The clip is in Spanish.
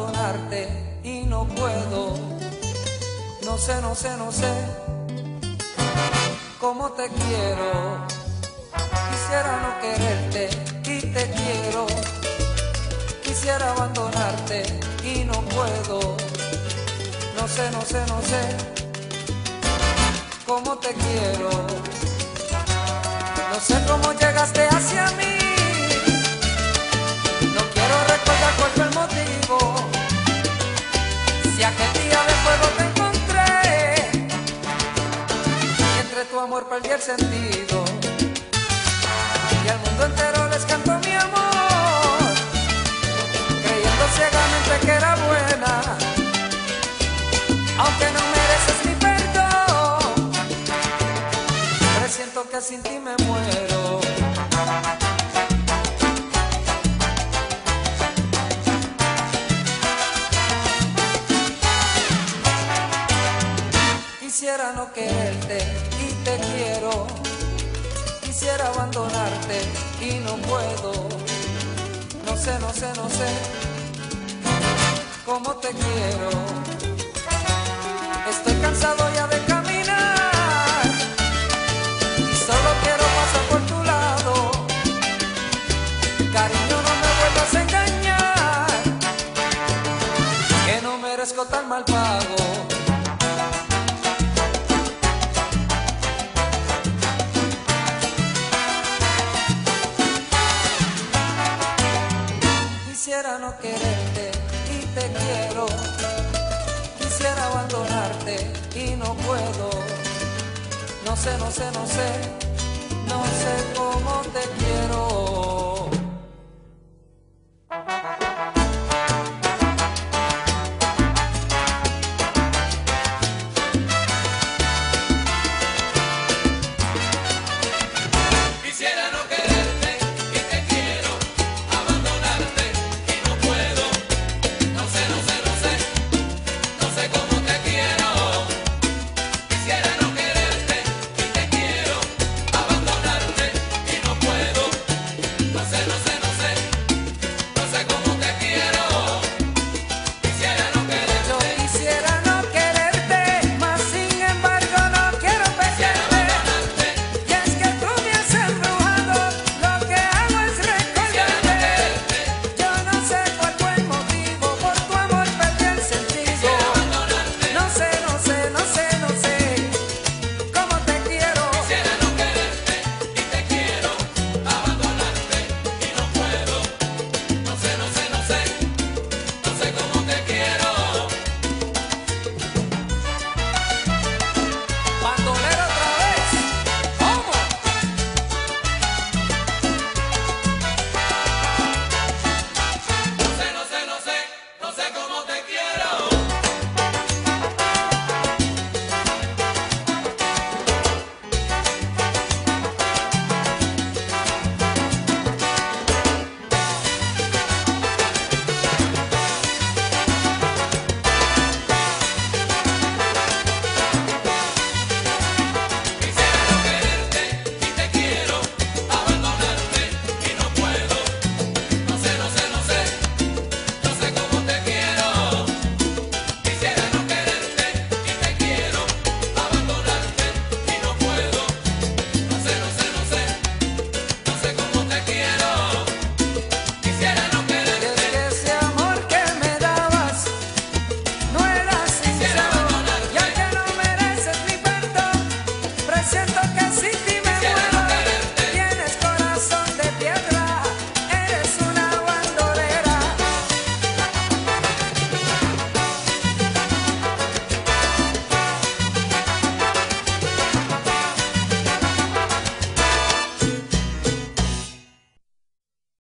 abandonarte y no puedo. No sé, no sé, no sé cómo te quiero. Quisiera no quererte y te quiero. Quisiera abandonarte y no puedo. No sé, no sé, no sé cómo te quiero. No sé cómo llegaste hacia mí. No quiero recordar cuál fue el motivo. Si aquel día de fuego te encontré y entre tu amor perdí el sentido. Y al mundo entero les canto mi amor, creyendo ciegamente que era buena, aunque no mereces mi perdón. Presiento que sin ti me muero. Quisiera no quererte y te quiero. Quisiera abandonarte y no puedo. No sé, no sé, no sé cómo te quiero. Estoy cansado ya de caminar y solo quiero pasar por tu lado. Cariño, no me vuelvas a engañar, que no merezco tan mal pago. Quisiera no quererte y te quiero. Quisiera abandonarte y no puedo. No sé, no sé, no sé, no sé cómo te quiero.